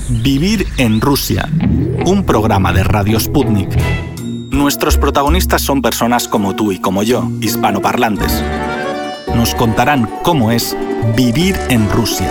Vivir en Rusia, un programa de Radio Sputnik. Nuestros protagonistas son personas como tú y como yo, hispanoparlantes. Nos contarán cómo es vivir en Rusia.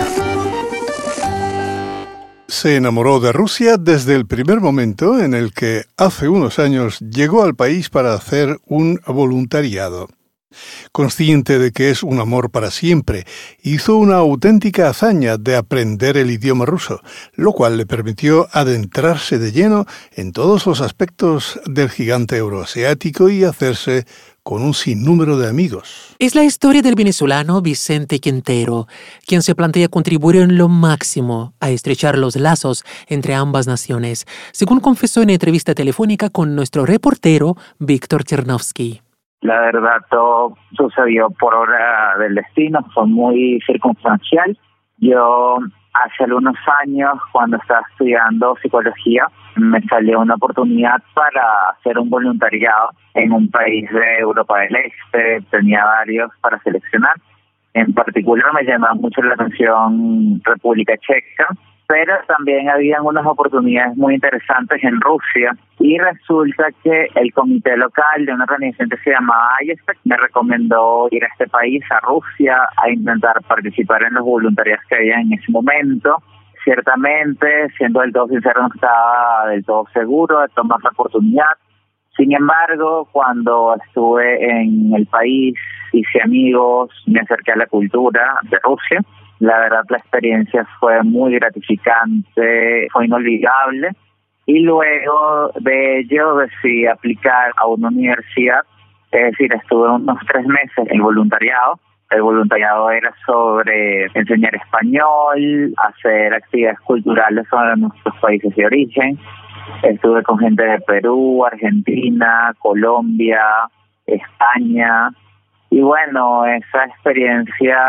Se enamoró de Rusia desde el primer momento en el que, hace unos años, llegó al país para hacer un voluntariado. Consciente de que es un amor para siempre, hizo una auténtica hazaña de aprender el idioma ruso, lo cual le permitió adentrarse de lleno en todos los aspectos del gigante euroasiático y hacerse con un sinnúmero de amigos. Es la historia del venezolano Vicente Quintero, quien se plantea contribuir en lo máximo a estrechar los lazos entre ambas naciones, según confesó en entrevista telefónica con nuestro reportero Víctor Chernovsky. La verdad, todo sucedió por obra del destino, fue muy circunstancial. Yo hace algunos años, cuando estaba estudiando psicología, me salió una oportunidad para hacer un voluntariado en un país de Europa del Este. Tenía varios para seleccionar. En particular me llamaba mucho la atención República Checa, pero también había unas oportunidades muy interesantes en Rusia, y resulta que el comité local de una organización que se llamaba IESEC me recomendó ir a este país, a Rusia, a intentar participar en los voluntariados que había en ese momento. Ciertamente, siendo del todo sincero, no estaba del todo seguro de tomar la oportunidad. Sin embargo, cuando estuve en el país, hice amigos, me acerqué a la cultura de Rusia. La verdad, la experiencia fue muy gratificante, fue inolvidable. Y luego de ello decidí aplicar a una universidad, es decir, estuve unos 3 meses en voluntariado. El voluntariado era sobre enseñar español, hacer actividades culturales sobre nuestros países de origen. Estuve con gente de Perú, Argentina, Colombia, España. Y bueno, esa experiencia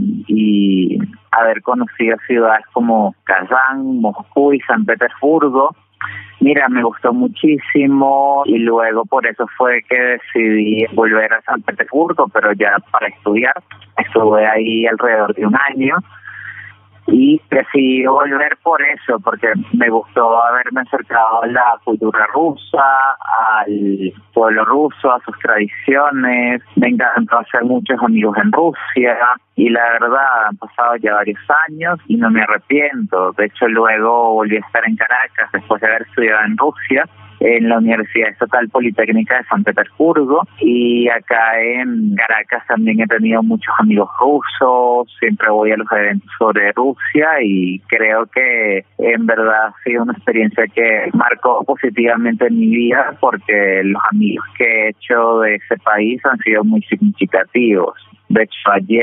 y haber conocido ciudades como Kazán, Moscú y San Petersburgo, mira, me gustó muchísimo, y luego por eso fue que decidí volver a San Petersburgo, pero ya para estudiar. Estuve ahí alrededor de un año y decidí volver por eso, porque me gustó haberme acercado a la cultura rusa, al pueblo ruso, a sus tradiciones. Me encantó hacer muchos amigos en Rusia y la verdad han pasado ya varios años y no me arrepiento. De hecho, luego volví a estar en Caracas después de haber estudiado en Rusia, en la Universidad Estatal Politécnica de San Petersburgo, y acá en Caracas también he tenido muchos amigos rusos. Siempre voy a los eventos sobre Rusia y creo que en verdad ha sido una experiencia que marcó positivamente mi vida, porque los amigos que he hecho de ese país han sido muy significativos. De hecho, ayer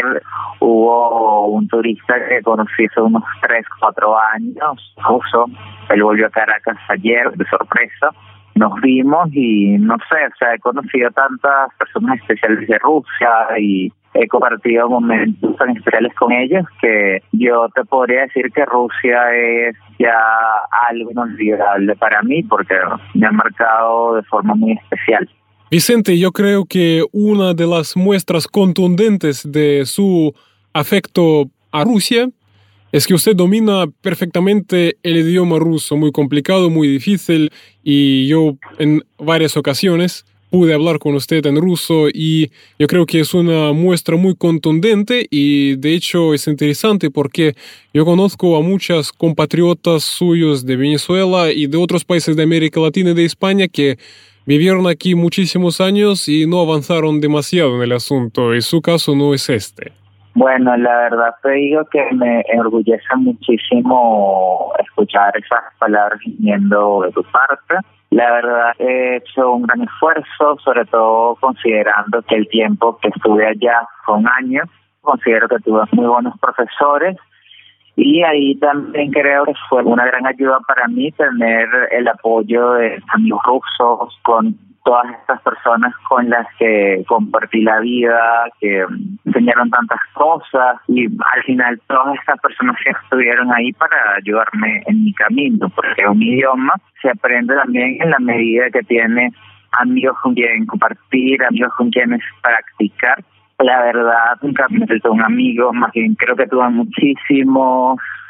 hubo un turista que conocí hace unos 3-4 años, ruso. Él volvió a Caracas ayer de sorpresa. Nos vimos y no sé, o sea, he conocido tantas personas especiales de Rusia y he compartido momentos tan especiales con ellos que yo te podría decir que Rusia es ya algo inolvidable para mí, porque me ha marcado de forma muy especial. Vicente, yo creo que una de las muestras contundentes de su afecto a Rusia es que usted domina perfectamente el idioma ruso, muy complicado, muy difícil, y yo en varias ocasiones pude hablar con usted en ruso y yo creo que es una muestra muy contundente, y de hecho es interesante porque yo conozco a muchos compatriotas suyos de Venezuela y de otros países de América Latina y de España que vivieron aquí muchísimos años y no avanzaron demasiado en el asunto, y su caso no es este. Bueno, la verdad te digo que me enorgullece muchísimo escuchar esas palabras viniendo de tu parte. La verdad he hecho un gran esfuerzo, sobre todo considerando que el tiempo que estuve allá fue un año. Considero que tuve muy buenos profesores, y ahí también creo que fue una gran ayuda para mí tener el apoyo de amigos rusos, con todas estas personas con las que compartí la vida, que enseñaron tantas cosas, y al final todas estas personas que estuvieron ahí para ayudarme en mi camino, porque un idioma se aprende también en la medida que tienes amigos con quien compartir, amigos con quienes practicar. La verdad, nunca me faltó un amigo, más bien creo que tuve muchísimos.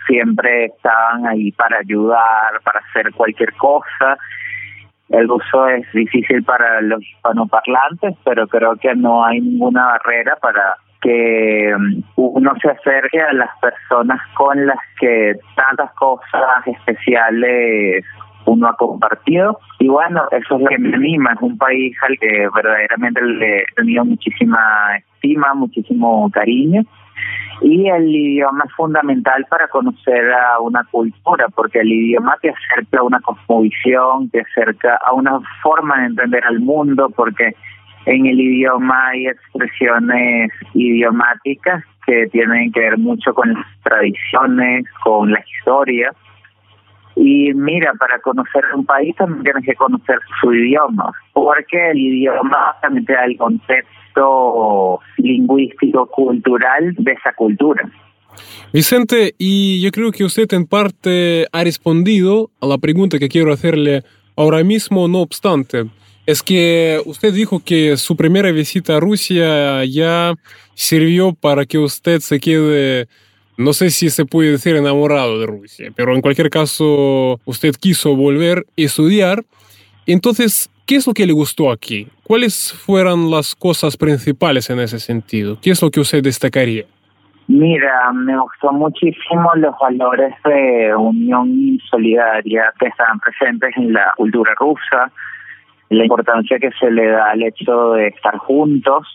siempre estaban ahí para ayudar, para hacer cualquier cosa. El ruso es difícil para los hispanoparlantes, pero creo que no hay ninguna barrera para que uno se acerque a las personas con las que tantas cosas especiales uno ha compartido. Y bueno, eso es lo que me anima. Es un país al que verdaderamente le he tenido muchísima estima, muchísimo cariño. Y el idioma es fundamental para conocer a una cultura, porque el idioma te acerca a una cosmovisión, te acerca a una forma de entender al mundo, porque en el idioma hay expresiones idiomáticas que tienen que ver mucho con las tradiciones, con la historia. Y mira, para conocer un país también tienes que conocer su idioma, porque el idioma también te da el contexto lingüístico, cultural de esa cultura. Vicente, y yo creo que usted en parte ha respondido a la pregunta que quiero hacerle ahora mismo, no obstante. Es que usted dijo que su primera visita a Rusia ya sirvió para que usted se quede, no sé si se puede decir enamorado de Rusia, pero en cualquier caso usted quiso volver a estudiar. Entonces, ¿qué es lo que le gustó aquí? ¿Cuáles fueron las cosas principales en ese sentido? ¿Qué es lo que usted destacaría? Mira, me gustó muchísimo los valores de unión y solidaridad que estaban presentes en la cultura rusa, la importancia que se le da al hecho de estar juntos.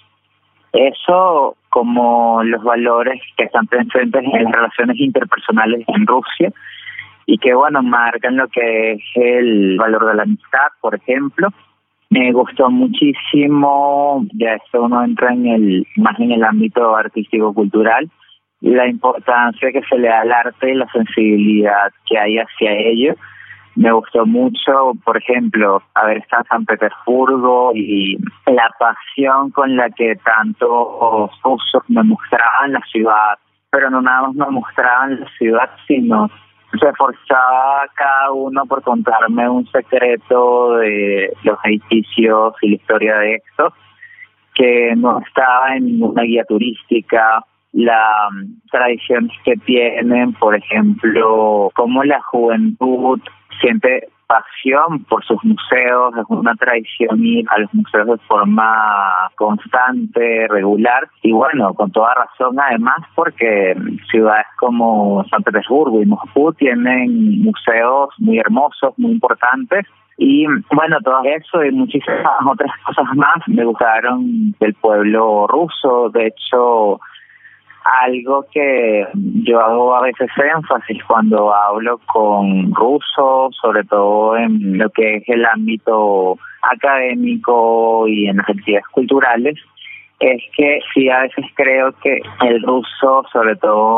Eso, como los valores que están presentes en las relaciones interpersonales en Rusia y que, bueno, marcan lo que es el valor de la amistad, por ejemplo. Me gustó muchísimo, ya esto uno entra más en el ámbito artístico-cultural, la importancia que se le da al arte y la sensibilidad que hay hacia ello. Me gustó mucho, por ejemplo, haber estado en San Petersburgo y la pasión con la que tantos rusos me mostraban la ciudad, pero no nada más me mostraban la ciudad, sino se esforzaba cada uno por contarme un secreto de los edificios y la historia de estos, que no estaba en ninguna guía turística. Las tradiciones que tienen, por ejemplo, cómo la juventud siente pasión por sus museos, es una tradición ir a los museos de forma constante, regular, y bueno, con toda razón además, porque ciudades como San Petersburgo y Moscú tienen museos muy hermosos, muy importantes. Y bueno, todo eso y muchísimas otras cosas más me gustaron del pueblo ruso. De hecho, algo que yo hago a veces énfasis cuando hablo con rusos, sobre todo en lo que es el ámbito académico y en las actividades culturales, es que sí, a veces creo que el ruso, sobre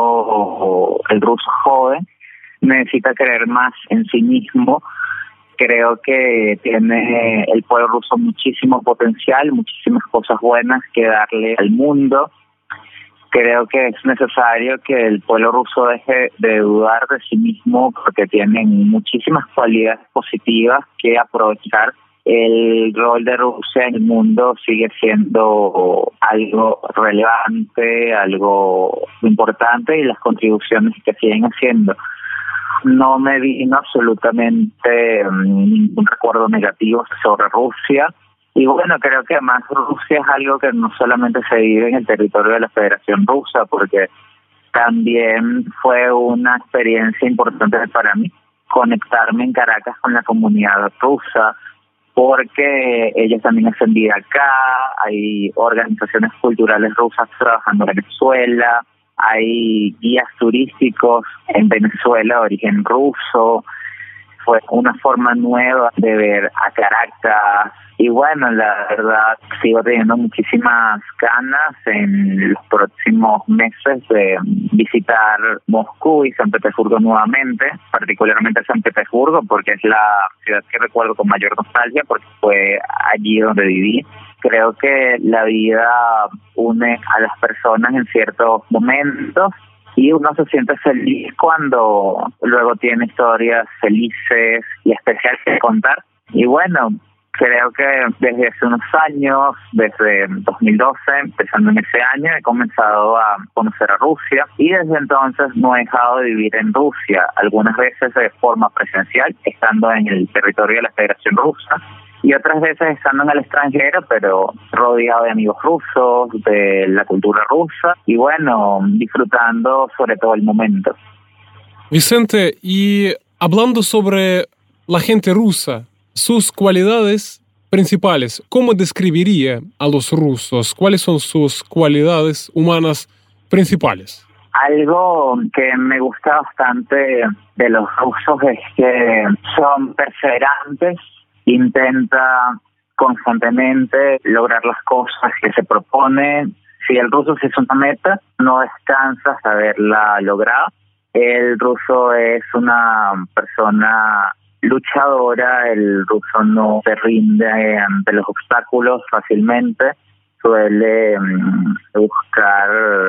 todo el ruso joven, necesita creer más en sí mismo. Creo que tiene el pueblo ruso muchísimo potencial, muchísimas cosas buenas que darle al mundo. Creo que es necesario que el pueblo ruso deje de dudar de sí mismo porque tienen muchísimas cualidades positivas que aprovechar. El rol de Rusia en el mundo sigue siendo algo relevante, algo importante, y las contribuciones que siguen haciendo. No me vino absolutamente ningún recuerdo negativo sobre Rusia. Y bueno, creo que además Rusia es algo que no solamente se vive en el territorio de la Federación Rusa, porque también fue una experiencia importante para mí conectarme en Caracas con la comunidad rusa, porque ellos también hacen vida acá, hay organizaciones culturales rusas trabajando en Venezuela, hay guías turísticos en Venezuela de origen ruso. Fue una forma nueva de ver a Caracas. Y bueno, la verdad, sigo teniendo muchísimas ganas en los próximos meses de visitar Moscú y San Petersburgo nuevamente, particularmente San Petersburgo, porque es la ciudad que recuerdo con mayor nostalgia, porque fue allí donde viví. Creo que la vida une a las personas en ciertos momentos, y uno se siente feliz cuando luego tiene historias felices y especiales que contar. Y bueno, Creo que desde hace unos años, desde 2012, empezando en ese año, he comenzado a conocer a Rusia y desde entonces no he dejado de vivir en Rusia, algunas veces de forma presencial, estando en el territorio de la Federación Rusa, y otras veces estando en el extranjero, pero rodeado de amigos rusos, de la cultura rusa, y bueno, disfrutando sobre todo el momento. Vicente, y hablando sobre la gente rusa, sus cualidades principales, ¿cómo describiría a los rusos? ¿Cuáles son sus cualidades humanas principales? Algo que me gusta bastante de los rusos es que son perseverantes, intentan constantemente lograr las cosas que se proponen. Si el ruso se hace una meta, no descansa hasta haberla logrado. El ruso es una persona luchadora, el ruso no se rinde ante los obstáculos fácilmente, suele buscar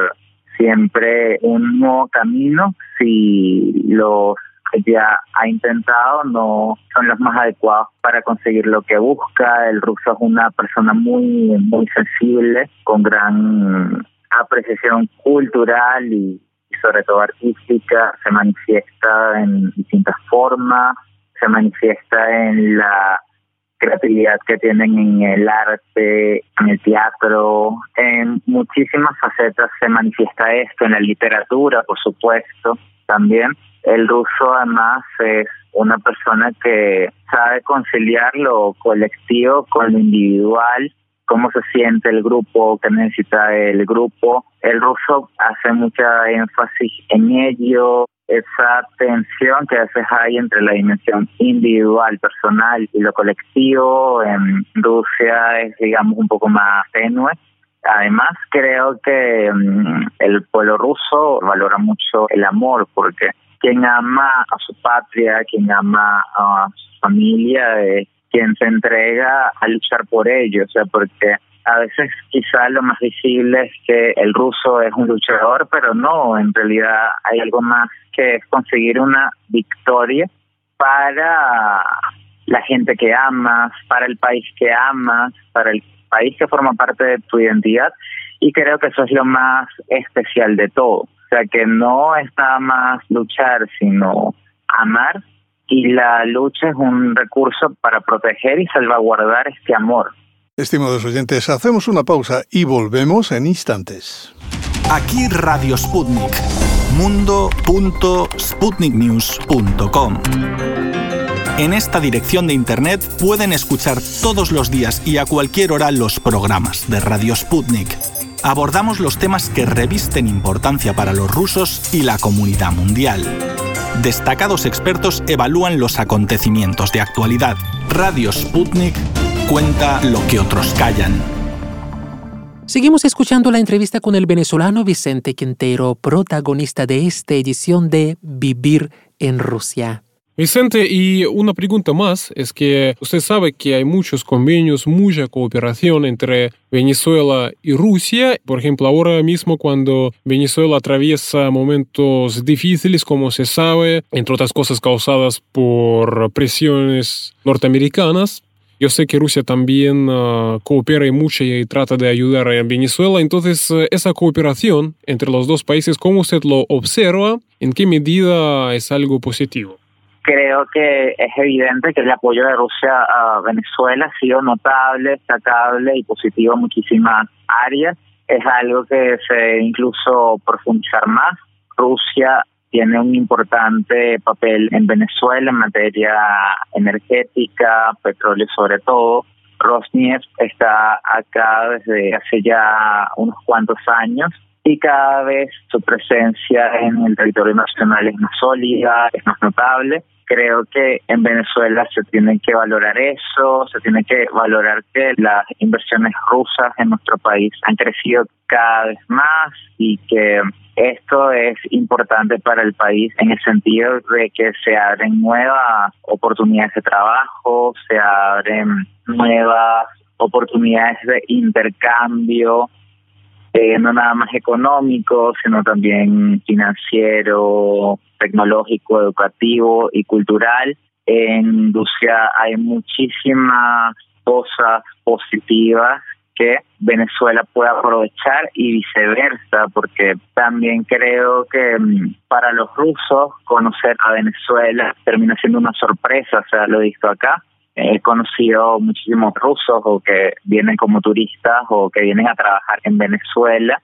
siempre un nuevo camino si los que ya ha intentado no son los más adecuados para conseguir lo que busca. El ruso es una persona muy sensible, con gran apreciación cultural y sobre todo artística, se manifiesta en distintas formas, se manifiesta en la creatividad que tienen en el arte, en el teatro, en muchísimas facetas se manifiesta esto, en la literatura, por supuesto, también. El ruso además es una persona que sabe conciliar lo colectivo con lo individual, cómo se siente el grupo, qué necesita el grupo. El ruso hace mucha énfasis en ello, esa tensión que a veces hay entre la dimensión individual, personal y lo colectivo. En Rusia es, digamos, un poco más tenue. Además, creo que el pueblo ruso valora mucho el amor, porque quien ama a su patria, quien ama a su familia, es quien se entrega a luchar por ello. O sea, porque a veces quizás lo más visible es que el ruso es un luchador, pero no, en realidad hay algo más que es conseguir una victoria para la gente que amas, para el país que amas, para el país que forma parte de tu identidad, y creo que eso es lo más especial de todo. O sea, que no es nada más luchar, sino amar, y la lucha es un recurso para proteger y salvaguardar este amor. Estimados oyentes, hacemos una pausa y volvemos en instantes. Aquí Radio Sputnik, mundo.sputniknews.com. En esta dirección de internet pueden escuchar todos los días y a cualquier hora los programas de Radio Sputnik. Abordamos los temas que revisten importancia para los rusos y la comunidad mundial. Destacados expertos evalúan los acontecimientos de actualidad. Radio Sputnik cuenta lo que otros callan. Seguimos escuchando la entrevista con el venezolano Vicente Quintero, protagonista de esta edición de Vivir en Rusia. Vicente, y una pregunta más, es que usted sabe que hay muchos convenios, mucha cooperación entre Venezuela y Rusia. Por ejemplo, ahora mismo cuando Venezuela atraviesa momentos difíciles, como se sabe, entre otras cosas causadas por presiones norteamericanas, yo sé que Rusia también coopera mucho y trata de ayudar a Venezuela. Entonces, esa cooperación entre los dos países, ¿cómo usted lo observa? ¿En qué medida es algo positivo? Creo que es evidente que el apoyo de Rusia a Venezuela ha sido notable, destacable y positivo en muchísimas áreas. Es algo que se debe incluso profundizar más. Rusia tiene un importante papel en Venezuela en materia energética, petróleo sobre todo. Rosneft está acá desde hace ya unos cuantos años y cada vez su presencia en el territorio nacional es más sólida, es más notable. Creo que en Venezuela se tiene que valorar eso, se tiene que valorar que las inversiones rusas en nuestro país han crecido cada vez más y que esto es importante para el país en el sentido de que se abren nuevas oportunidades de trabajo, se abren nuevas oportunidades de intercambio, no nada más económico, sino también financiero, tecnológico, educativo y cultural. En Rusia hay muchísimas cosas positivas que Venezuela pueda aprovechar y viceversa, porque también creo que para los rusos conocer a Venezuela termina siendo una sorpresa. O sea, lo he visto acá. He conocido muchísimos rusos o que vienen como turistas o que vienen a trabajar en Venezuela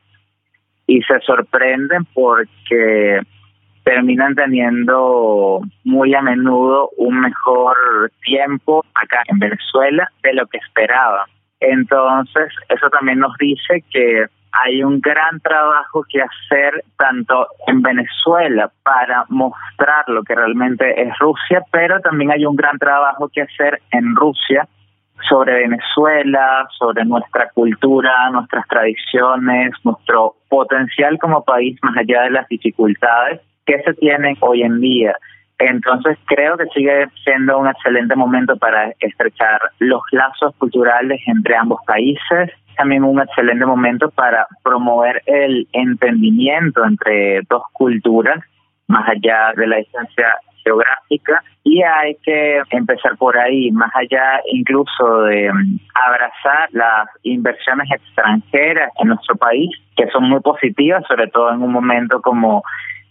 y se sorprenden porque terminan teniendo muy a menudo un mejor tiempo acá en Venezuela de lo que esperaban. Entonces, eso también nos dice que hay un gran trabajo que hacer tanto en Venezuela para mostrar lo que realmente es Rusia, pero también hay un gran trabajo que hacer en Rusia sobre Venezuela, sobre nuestra cultura, nuestras tradiciones, nuestro potencial como país más allá de las dificultades que se tienen hoy en día. Entonces creo que sigue siendo un excelente momento para estrechar los lazos culturales entre ambos países. También un excelente momento para promover el entendimiento entre dos culturas, más allá de la distancia geográfica. Y hay que empezar por ahí, más allá incluso de abrazar las inversiones extranjeras en nuestro país, que son muy positivas, sobre todo en un momento como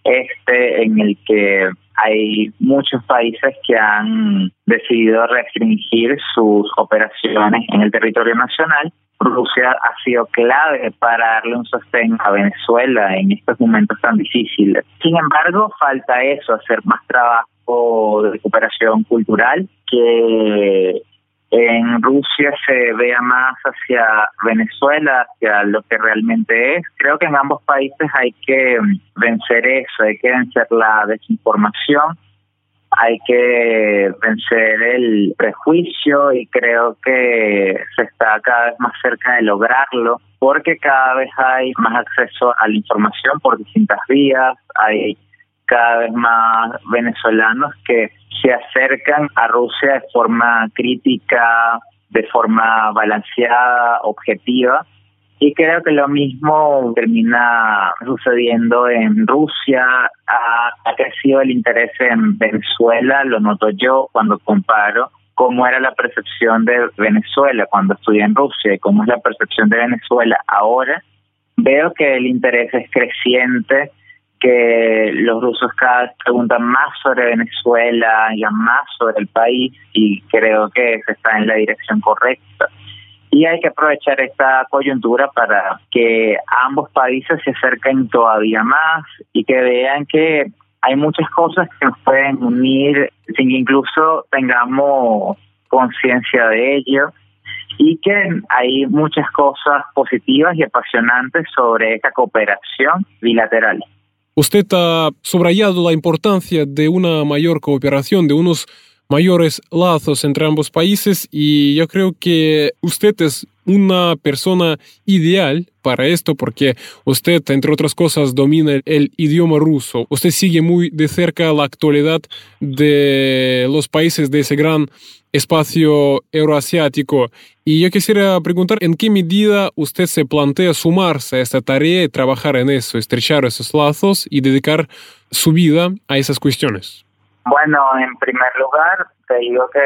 en el que hay muchos países que han decidido restringir sus operaciones en el territorio nacional. Rusia ha sido clave para darle un sostén a Venezuela en estos momentos tan difíciles. Sin embargo, falta eso, hacer más trabajo de cooperación cultural, que en Rusia se vea más hacia Venezuela, hacia lo que realmente es. Creo que en ambos países hay que vencer eso, hay que vencer la desinformación, hay que vencer el prejuicio y creo que se está cada vez más cerca de lograrlo porque cada vez hay más acceso a la información por distintas vías, hay cada vez más venezolanos que se acercan a Rusia de forma crítica, de forma balanceada, objetiva. Y creo que lo mismo termina sucediendo en Rusia. Ha crecido el interés en Venezuela, lo noto yo cuando comparo cómo era la percepción de Venezuela cuando estudié en Rusia y cómo es la percepción de Venezuela ahora. Veo que el interés es creciente, que los rusos cada vez preguntan más sobre Venezuela y más sobre el país y creo que se está en la dirección correcta. Y hay que aprovechar esta coyuntura para que ambos países se acerquen todavía más y que vean que hay muchas cosas que nos pueden unir sin que incluso tengamos conciencia de ello y que hay muchas cosas positivas y apasionantes sobre esta cooperación bilateral. Usted ha subrayado la importancia de una mayor cooperación, de unos mayores lazos entre ambos países y yo creo que usted es una persona ideal para esto porque usted, entre otras cosas, domina el idioma ruso. Usted sigue muy de cerca la actualidad de los países de ese gran espacio euroasiático. Y yo quisiera preguntar en qué medida usted se plantea sumarse a esta tarea y trabajar en eso, estrechar esos lazos y dedicar su vida a esas cuestiones. Bueno, en primer lugar, te digo que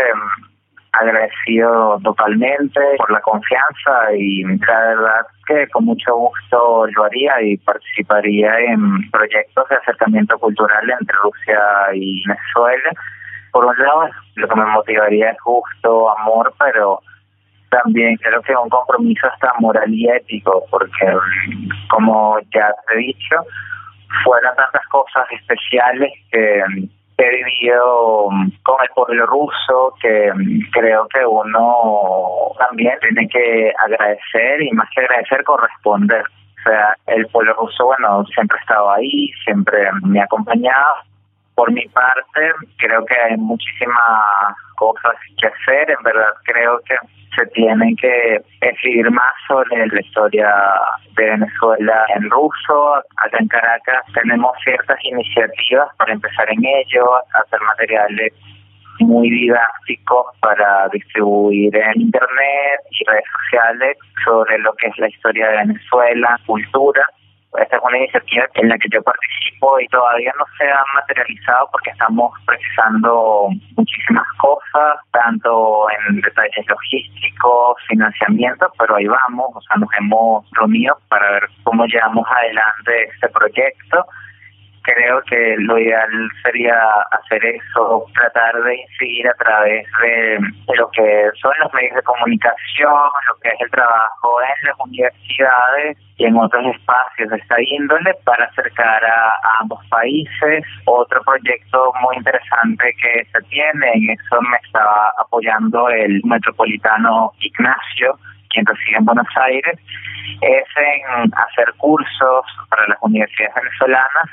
agradecido totalmente por la confianza y la verdad que con mucho gusto lo haría y participaría en proyectos de acercamiento cultural entre Rusia y Venezuela. Por un lado, lo que me motivaría es gusto, amor, pero también creo que un compromiso hasta moral y ético, porque como ya te he dicho, fueron tantas cosas especiales que he vivido con el pueblo ruso que creo que uno también tiene que agradecer y más que agradecer, corresponder. O sea, el pueblo ruso, bueno, siempre ha estado ahí, siempre me ha acompañado. Por mi parte, creo que hay muchísimas cosas que hacer. En verdad, creo que se tienen que escribir más sobre la historia de Venezuela en ruso. Acá en Caracas tenemos ciertas iniciativas para empezar en ello, hacer materiales muy didácticos para distribuir en internet y redes sociales sobre lo que es la historia de Venezuela, cultura. Esta es una iniciativa en la que yo participo y todavía no se ha materializado porque estamos precisando muchísimas cosas, tanto en detalles logísticos, financiamiento, pero ahí vamos, o sea, nos hemos reunido para ver cómo llevamos adelante este proyecto. Creo que lo ideal sería hacer eso, tratar de incidir a través de lo que son los medios de comunicación, lo que es el trabajo en las universidades y en otros espacios de esta índole para acercar a ambos países. Otro proyecto muy interesante que se tiene, en eso me estaba apoyando el metropolitano Ignacio, quien reside en Buenos Aires, es en hacer cursos para las universidades venezolanas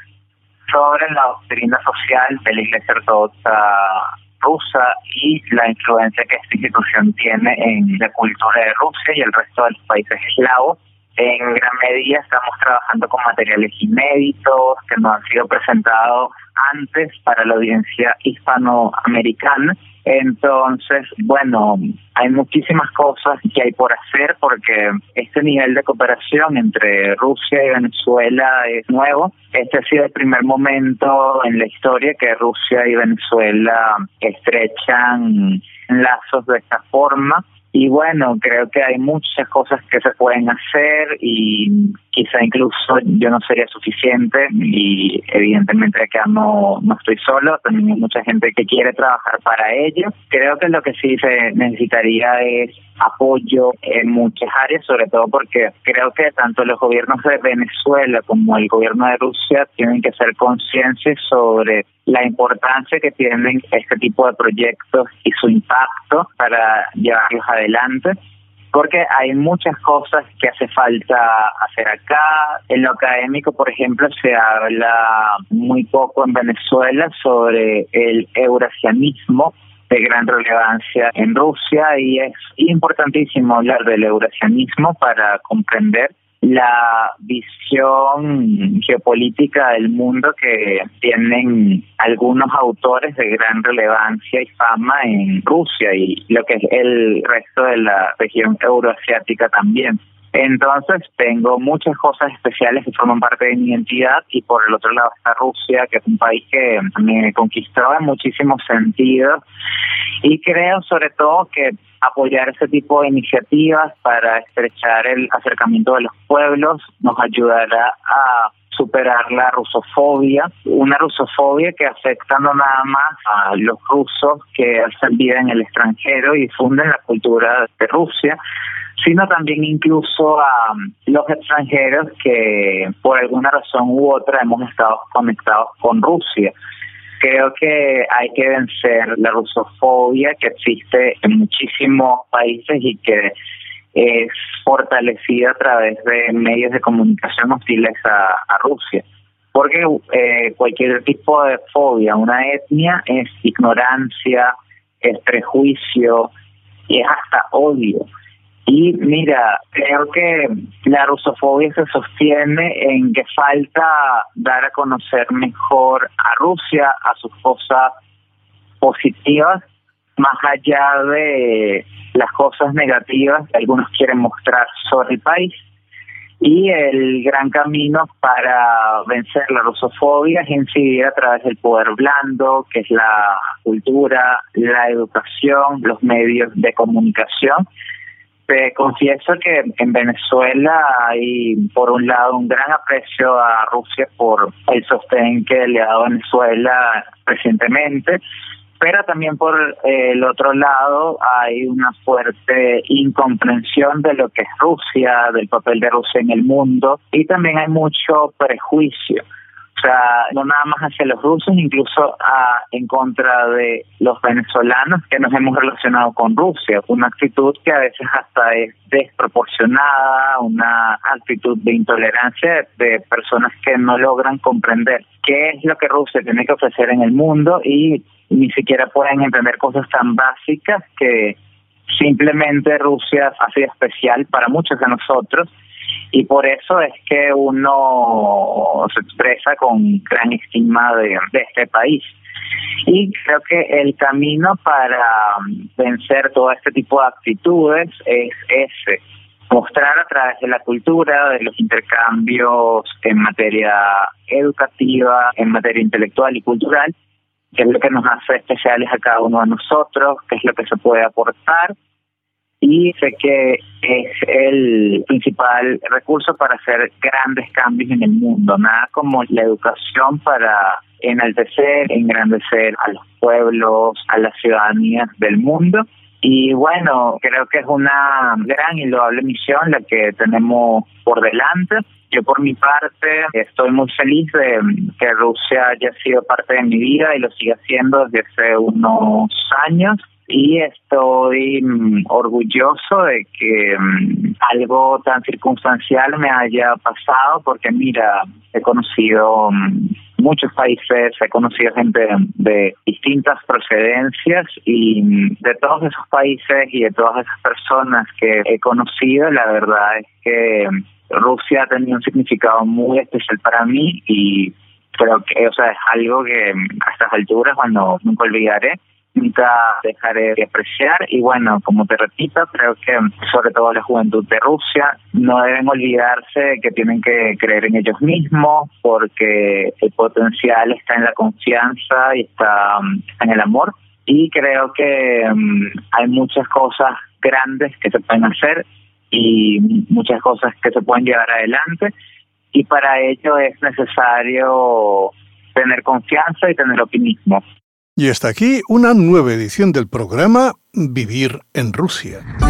sobre la doctrina social de la Iglesia Ortodoxa rusa y la influencia que esta institución tiene en la cultura de Rusia y el resto de los países eslavos. En gran medida estamos trabajando con materiales inéditos que no han sido presentados antes para la audiencia hispanoamericana. Entonces, bueno, hay muchísimas cosas que hay por hacer porque este nivel de cooperación entre Rusia y Venezuela es nuevo. Este ha sido el primer momento en la historia que Rusia y Venezuela estrechan lazos de esta forma. Y bueno, creo que hay muchas cosas que se pueden hacer y quizá incluso yo no sería suficiente y evidentemente acá no estoy solo, también hay mucha gente que quiere trabajar para ello. Creo que lo que sí se necesitaría es apoyo en muchas áreas, sobre todo porque creo que tanto los gobiernos de Venezuela como el gobierno de Rusia tienen que ser conscientes sobre la importancia que tienen este tipo de proyectos y su impacto para llevarlos adelante, porque hay muchas cosas que hace falta hacer acá. En lo académico, por ejemplo, se habla muy poco en Venezuela sobre el eurasianismo de gran relevancia en Rusia y es importantísimo hablar del eurasianismo para comprender la visión geopolítica del mundo que tienen algunos autores de gran relevancia y fama en Rusia y lo que es el resto de la región euroasiática también. Entonces tengo muchas cosas especiales que forman parte de mi identidad y por el otro lado está Rusia, que es un país que me conquistó en muchísimos sentidos y creo sobre todo que apoyar ese tipo de iniciativas para estrechar el acercamiento de los pueblos nos ayudará a superar la rusofobia, una rusofobia que afecta no nada más a los rusos que hacen vida en el extranjero y difunden la cultura de Rusia, sino también incluso a los extranjeros que por alguna razón u otra hemos estado conectados con Rusia. Creo que hay que vencer la rusofobia que existe en muchísimos países y que es fortalecida a través de medios de comunicación hostiles a Rusia. Porque cualquier tipo de fobia a una etnia es ignorancia, es prejuicio y es hasta odio. Y mira, creo que la rusofobia se sostiene en que falta dar a conocer mejor a Rusia, a sus cosas positivas, más allá de las cosas negativas que algunos quieren mostrar sobre el país. Y el gran camino para vencer la rusofobia es incidir a través del poder blando, que es la cultura, la educación, los medios de comunicación. Te confieso que en Venezuela hay, por un lado, un gran aprecio a Rusia por el sostén que le ha dado Venezuela recientemente, pero también por el otro lado hay una fuerte incomprensión de lo que es Rusia, del papel de Rusia en el mundo, y también hay mucho prejuicio. O sea, no nada más hacia los rusos, incluso en contra de los venezolanos que nos hemos relacionado con Rusia. Una actitud que a veces hasta es desproporcionada, una actitud de intolerancia de personas que no logran comprender qué es lo que Rusia tiene que ofrecer en el mundo y ni siquiera pueden entender cosas tan básicas que simplemente Rusia ha sido especial para muchos de nosotros. Y por eso es que uno se expresa con gran estima de este país. Y creo que el camino para vencer todo este tipo de actitudes es ese. mostrar a través de la cultura, de los intercambios en materia educativa, en materia intelectual y cultural, qué es lo que nos hace especiales a cada uno de nosotros, qué es lo que se puede aportar. Y sé que es el principal recurso para hacer grandes cambios en el mundo. Nada como la educación para enaltecer, engrandecer a los pueblos, a las ciudadanías del mundo. Y bueno, creo que es una gran y loable misión la que tenemos por delante. Yo por mi parte estoy muy feliz de que Rusia haya sido parte de mi vida y lo siga siendo desde hace unos años. Y estoy orgulloso de que algo tan circunstancial me haya pasado, porque mira, he conocido muchos países, he conocido gente de distintas procedencias, y de todos esos países y de todas esas personas que he conocido, la verdad es que Rusia ha tenido un significado muy especial para mí, y creo que, es algo que a estas alturas, cuando nunca olvidaré, nunca dejaré de apreciar. Y bueno, como te repito, creo que sobre todo la juventud de Rusia no deben olvidarse que tienen que creer en ellos mismos, porque el potencial está en la confianza y está en el amor. Y creo que hay muchas cosas grandes que se pueden hacer y muchas cosas que se pueden llevar adelante, y para ello es necesario tener confianza y tener optimismo. Y hasta aquí una nueva edición del programa Vivir en Rusia.